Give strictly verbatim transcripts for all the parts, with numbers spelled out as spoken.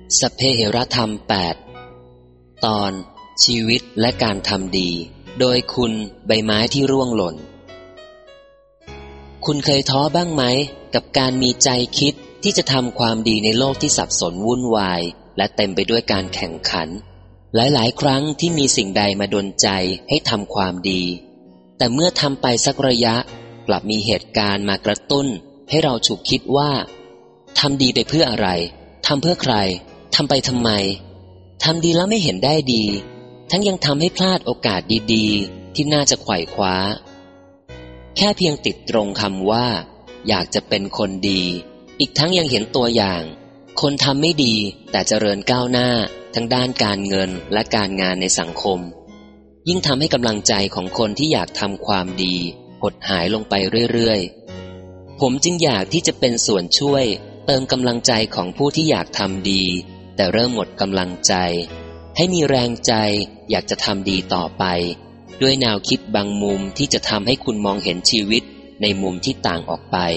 สัพเพเหระธรรมแปดตอนชีวิตและการทำดีโดยคุณใบไม้ที่ร่วงหล่นคุณเคยท้อบ้างไหมกับการมีใจคิดที่จะทำความดีในโลกที่สับสนวุ่นวายและเต็มไปด้วยการแข่งขันหลายๆครั้งที่มีสิ่งใดมาดลใจให้ทำความดีแต่เมื่อทำไปสักระยะกลับมีเหตุการณ์มากระตุ้นให้เราฉุกคิดว่าทำดีไปเพื่ออะไรทำเพื่อใครทำไปทำไมทำดีแล้วไม่เห็นได้ดีทั้งยังทำให้พลาดโอกาสดีๆที่น่าจะไขว่คว้าแค่เพียงติดตรงคำว่าอยากจะเป็นคนดีอีกทั้งยังเห็นตัวอย่างคนทำไม่ดีแต่เจริญก้าวหน้าทั้งด้านการเงินและการงานในสังคมยิ่งทำให้กำลังใจของคนที่อยากทำความดีหดหายลงไปเรื่อยๆผมจึงอยากที่จะเป็นส่วนช่วยเติมกำลังใจของผู้ที่อยากทำดีแต่เริ่มหมดกำลังใจให้มีแรงใจอยากจะทำดีต่อไปด้วยแนวคิดบางมุมที่จะทำให้คุณมองเห็นชีวิตในมุมที่ต่างออกไป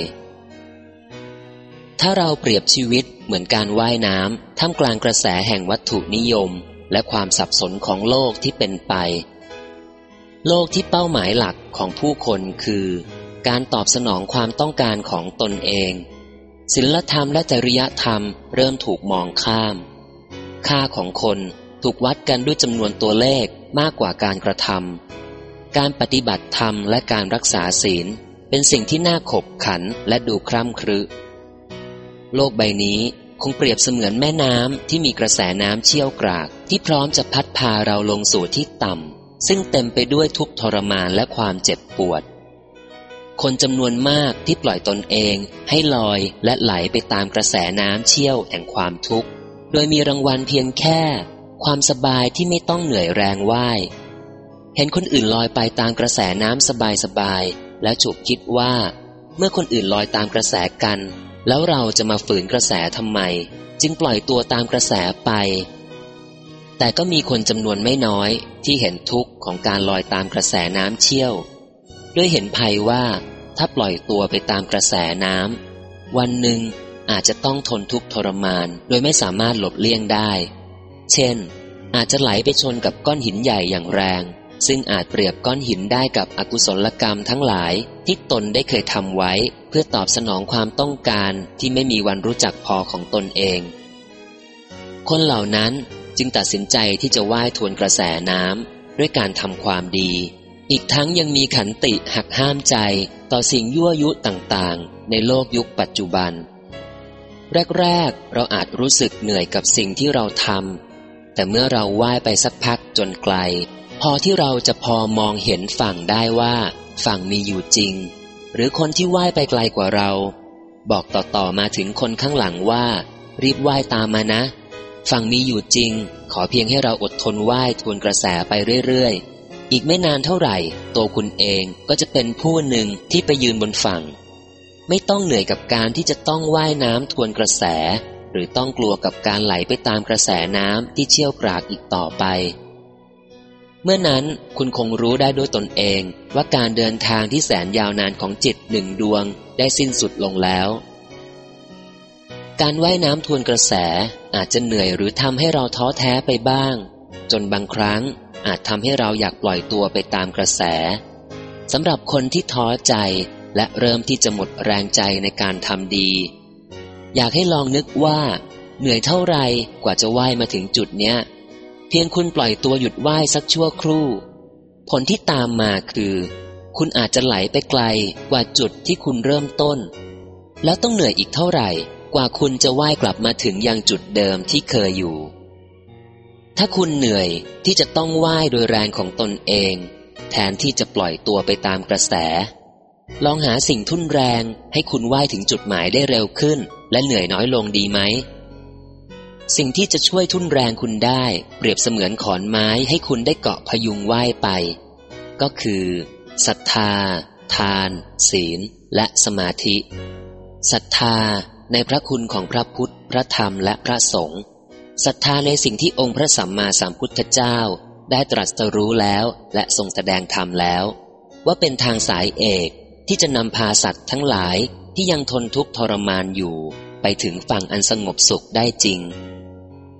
ถ้าเราเปรียบชีวิตเหมือนการว่ายน้ำท่ามกลางกระแสแห่งวัตถุนิยมและความสับสนของโลกที่เป็นไปโลกที่เป้าหมายหลักของผู้คนคือการตอบสนองความต้องการของตนเองศีลธรรมและจริยธรรมเริ่มถูกมองข้ามค่าของคนถูกวัดกันด้วยจำนวนตัวเลขมากกว่าการกระทำการปฏิบัติธรรมและการรักษาศีลเป็นสิ่งที่น่าขบขันและดูคร่ำครึโลกใบนี้คงเปรียบเสมือนแม่น้ำที่มีกระแสน้ำเชี่ยวกรากที่พร้อมจะพัดพาเราลงสู่ที่ต่ำซึ่งเต็มไปด้วยทุกข์ทรมานและความเจ็บปวดคนจำนวนมากที่ปล่อยตนเองให้ลอยและไหลไปตามกระแสน้ำเชี่ยวแห่งความทุกข์โดยมีรางวัลเพียงแค่ความสบายที่ไม่ต้องเหนื่อยแรงว่ายเห็นคนอื่นลอยไปตามกระแสน้ำสบายๆแล้วฉุกคิดว่าเมื่อคนอื่นลอยตามกระแสกันแล้วเราจะมาฝืนกระแสทำไมจึงปล่อยตัวตามกระแสไปแต่ก็มีคนจำนวนไม่น้อยที่เห็นทุกข์ของการลอยตามกระแสน้ำเชี่ยวด้วยเห็นภัยว่าถ้าปล่อยตัวไปตามกระแสน้ำวันหนึ่งอาจจะต้องทนทุกข์ทรมานโดยไม่สามารถหลบเลี่ยงได้เช่นอาจจะไหลไปชนกับก้อนหินใหญ่อย่างแรงซึ่งอาจเปรียบก้อนหินได้กับอกุศลกรรมทั้งหลายที่ตนได้เคยทำไว้เพื่อตอบสนองความต้องการที่ไม่มีวันรู้จักพอของตนเองคนเหล่านั้นจึงตัดสินใจที่จะว่ายทวนกระแสน้ำด้วยการทำความดีอีกทั้งยังมีขันติหักห้ามใจต่อสิ่งยั่วยุต่างๆในโลกยุคปัจจุบันแรกๆเราอาจรู้สึกเหนื่อยกับสิ่งที่เราทำแต่เมื่อเราว่ายไปสักพักจนไกลพอที่เราจะพอมองเห็นฝั่งได้ว่าฝั่งมีอยู่จริงหรือคนที่ว่ายไปไกลกว่าเราบอกต่อๆมาถึงคนข้างหลังว่ารีบว่ายตามมานะฝั่งมีอยู่จริงขอเพียงให้เราอดทนว่ายทวนกระแสไปเรื่อยๆอีกไม่นานเท่าไหร่ตัวคุณเองก็จะเป็นผู้หนึ่งที่ไปยืนบนฝั่งไม่ต้องเหนื่อยกับการที่จะต้องว่ายน้ำทวนกระแสหรือต้องกลัวกับการไหลไปตามกระแสน้ำที่เชี่ยวกรากอีกต่อไปเมื่อนั้นคุณคงรู้ได้ด้วยตนเองว่าการเดินทางที่แสนยาวนานของจิตหนึ่งดวงได้สิ้นสุดลงแล้วการว่ายน้ำทวนกระแสอาจจะเหนื่อยหรือทำให้เราท้อแท้ไปบ้างจนบางครั้งอาจทำให้เราอยากปล่อยตัวไปตามกระแสสำหรับคนที่ท้อใจและเริ่มที่จะหมดแรงใจในการทำดีอยากให้ลองนึกว่าเหนื่อยเท่าไรกว่าจะว่ายมาถึงจุดเนี้ยเพียงคุณปล่อยตัวหยุดว่ายสักชั่วครู่ผลที่ตามมาคือคุณอาจจะไหลไปไกลกว่าจุดที่คุณเริ่มต้นแล้วต้องเหนื่อยอีกเท่าไหร่กว่าคุณจะว่ายกลับมาถึงยังจุดเดิมที่เคยอยู่ถ้าคุณเหนื่อยที่จะต้องว่ายโดยแรงของตนเองแทนที่จะปล่อยตัวไปตามกระแสลองหาสิ่งทุ่นแรงให้คุณว่ายถึงจุดหมายได้เร็วขึ้นและเหนื่อยน้อยลงดีไหมสิ่งที่จะช่วยทุ่นแรงคุณได้เปรียบเสมือนขอนไม้ให้คุณได้เกาะพยุงว่ายไปก็คือศรัทธาทานศีลและสมาธิศรัทธาในพระคุณของพระพุทธพระธรรมและพระสงฆ์ศรัทธาในสิ่งที่องค์พระสัมมาสัมพุทธเจ้าได้ตรัสรู้แล้วและทรงแสดงธรรมแล้วว่าเป็นทางสายเอกที่จะนำพาสัตว์ทั้งหลายที่ยังทนทุกข์ทรมานอยู่ไปถึงฝั่งอันสงบสุขได้จริง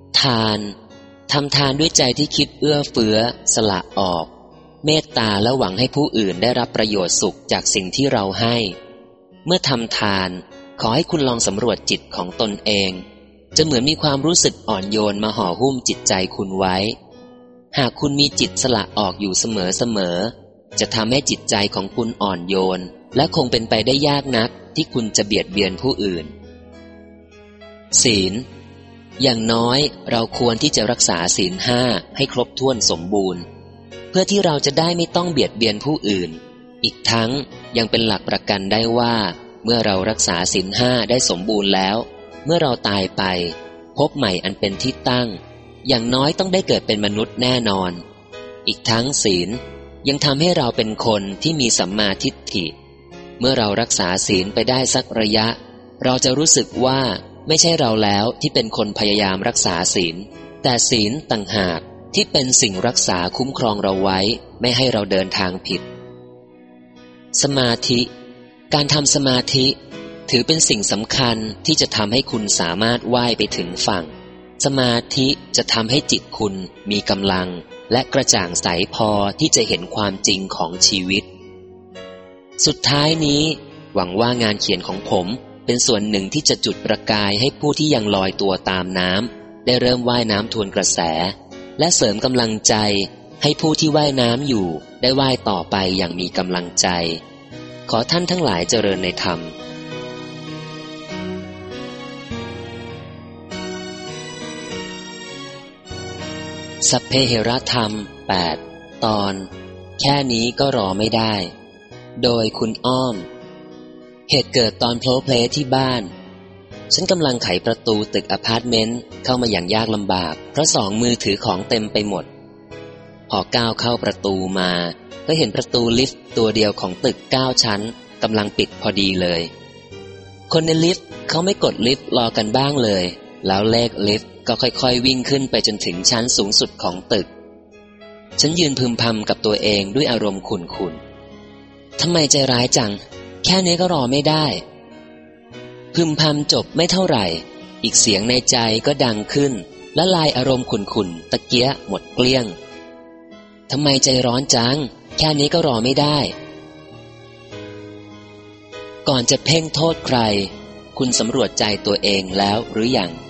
ทานทำทานด้วยใจที่คิดเอื้อเฟื้อสละออกเมตตาและหวังให้ผู้อื่นได้รับประโยชน์สุขจากสิ่งที่เราให้เมื่อทำทานขอให้คุณลองสำรวจจิตของตนเองจะเหมือนมีความรู้สึกอ่อนโยนมาห่อหุ้มจิตใจคุณไว้หากคุณมีจิตสละออกอยู่เสมอๆจะทำให้จิตใจของคุณอ่อนโยนและคงเป็นไปได้ยากนักที่คุณจะเบียดเบียนผู้อื่นศีลอย่างน้อยเราควรที่จะรักษาศีลห้าให้ครบถ้วนสมบูรณ์เพื่อที่เราจะได้ไม่ต้องเบียดเบียนผู้อื่นอีกทั้งยังเป็นหลักประกันได้ว่าเมื่อเรารักษาศีลห้าได้สมบูรณ์แล้วเมื่อเราตายไปภพใหม่อันเป็นที่ตั้งอย่างน้อยต้องได้เกิดเป็นมนุษย์แน่นอนอีกทั้งศีลยังทำให้เราเป็นคนที่มีสัมมาทิฏฐิเมื่อเรารักษาศีลไปได้สักระยะเราจะรู้สึกว่าไม่ใช่เราแล้วที่เป็นคนพยายามรักษาศีลแต่ศีลต่างหากที่เป็นสิ่งรักษาคุ้มครองเราไว้ไม่ให้เราเดินทางผิดสมาธิการทำสมาธิถือเป็นสิ่งสำคัญที่จะทำให้คุณสามารถว่ายไปถึงฝั่งสมาธิจะทำให้จิตคุณมีกำลังและกระจ่างใสพอที่จะเห็นความจริงของชีวิตสุดท้ายนี้หวังว่างานเขียนของผมเป็นส่วนหนึ่งที่จะจุดประกายให้ผู้ที่ยังลอยตัวตามน้ำได้เริ่มว่ายน้ำทวนกระแสและเสริมกำลังใจให้ผู้ที่ว่ายน้ำอยู่ได้ว่ายต่อไปอย่างมีกำลังใจขอท่านทั้งหลายเจริญในธรรมสัพเพเหระธรรมแปดตอนแค่นี้ก็รอไม่ได้โดยคุณอ้อมเหตุเกิดตอนโพลเพลที่บ้านฉันกำลังไขประตูตึกอพาร์ตเมนต์เข้ามาอย่างยากลำบากเพราะสองมือถือของเต็มไปหมดพอก้าวเข้าประตูมาก็เห็นประตูลิฟต์ตัวเดียวของตึกเก้าชั้นกำลังปิดพอดีเลยคนในลิฟต์เขาไม่กดลิฟต์รอกันบ้างเลยแล้วเลขลิฟต์ก็ค่อยๆวิ่งขึ้นไปจนถึงชั้นสูงสุดของตึกฉันยืนพึมพำกับตัวเองด้วยอารมณ์ขุ่นๆทำไมใจร้ายจังแค่นี้ก็รอไม่ได้พึมพำจบไม่เท่าไหร่อีกเสียงในใจก็ดังขึ้นและลายอารมณ์ขุ่นๆตะเกียะหมดเกลี้ยงทำไมใจร้อนจังแค่นี้ก็รอไม่ได้ก่อนจะเพ่งโทษใครคุณสำรวจใจตัวเองแล้วหรือยัง